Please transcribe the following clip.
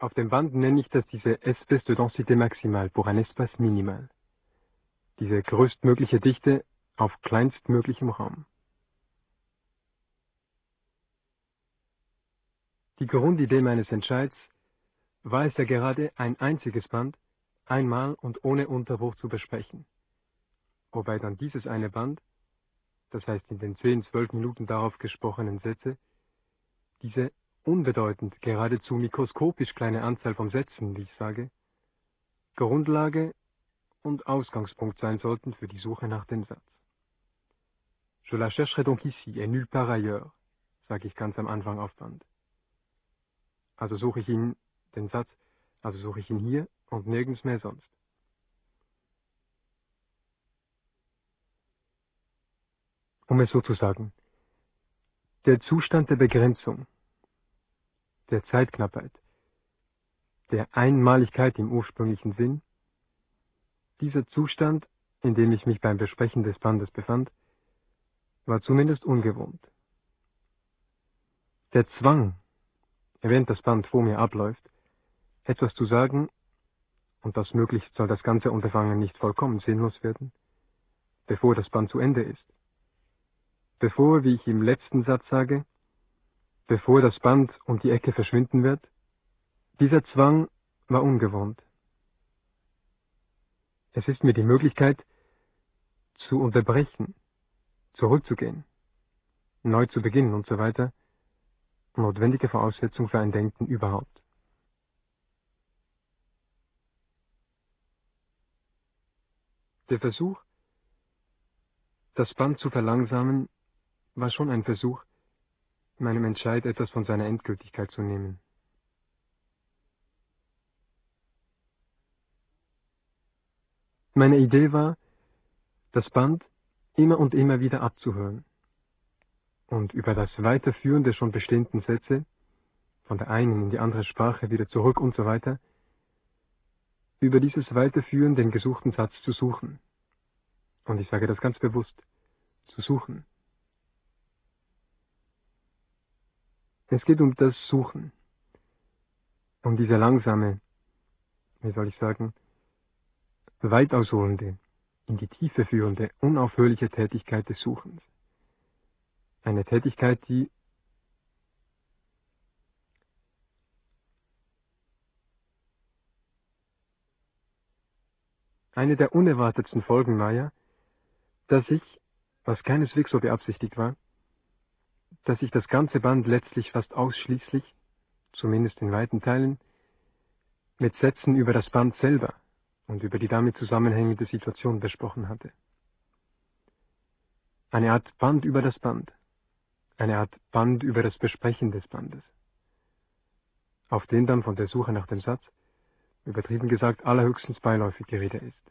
Auf dem Band nenne ich das diese Espèce de densité maximale pour un espace minimal. Diese größtmögliche Dichte auf kleinstmöglichem Raum. Die Grundidee meines Entscheids war es ja gerade, ein einziges Band einmal und ohne Unterbruch zu besprechen. Wobei dann dieses eine Band, das heißt in den 10, 12 Minuten darauf gesprochenen Sätze, diese unbedeutend, geradezu mikroskopisch kleine Anzahl von Sätzen, wie ich sage, Grundlage und Ausgangspunkt sein sollten für die Suche nach dem Satz. Je la chercherai donc ici et nulle part ailleurs, sage ich ganz am Anfang auf Band. Also suche ich ihn, den Satz, also suche ich ihn hier und nirgends mehr sonst. Um es so zu sagen, der Zustand der Begrenzung, der Zeitknappheit, der Einmaligkeit im ursprünglichen Sinn, dieser Zustand, in dem ich mich beim Besprechen des Bandes befand, war zumindest ungewohnt. Der Zwang, während das Band vor mir abläuft, etwas zu sagen, und das möglichst soll das ganze Unterfangen nicht vollkommen sinnlos werden, bevor das Band zu Ende ist. Bevor, wie ich im letzten Satz sage, bevor das Band um die Ecke verschwinden wird, dieser Zwang war ungewohnt. Es ist mir die Möglichkeit, zu unterbrechen, zurückzugehen, neu zu beginnen und so weiter, notwendige Voraussetzung für ein Denken überhaupt. Der Versuch, das Band zu verlangsamen, war schon ein Versuch, meinem Entscheid etwas von seiner Endgültigkeit zu nehmen. Meine Idee war, das Band immer und immer wieder abzuhören und über das Weiterführen der schon bestehenden Sätze, von der einen in die andere Sprache wieder zurück und so weiter, über dieses Weiterführen den gesuchten Satz zu suchen. Und ich sage das ganz bewusst, zu suchen. Es geht um das Suchen, um diese langsame, wie soll ich sagen, weit ausholende, in die Tiefe führende, unaufhörliche Tätigkeit des Suchens. Eine Tätigkeit, die eine der unerwartetsten Folgen war ja, dass ich, was keineswegs so beabsichtigt war, dass ich das ganze Band letztlich fast ausschließlich, zumindest in weiten Teilen, mit Sätzen über das Band selber und über die damit zusammenhängende Situation besprochen hatte. Eine Art Band über das Band, eine Art Band über das Besprechen des Bandes, auf den dann von der Suche nach dem Satz, übertrieben gesagt, allerhöchstens beiläufig die Rede ist.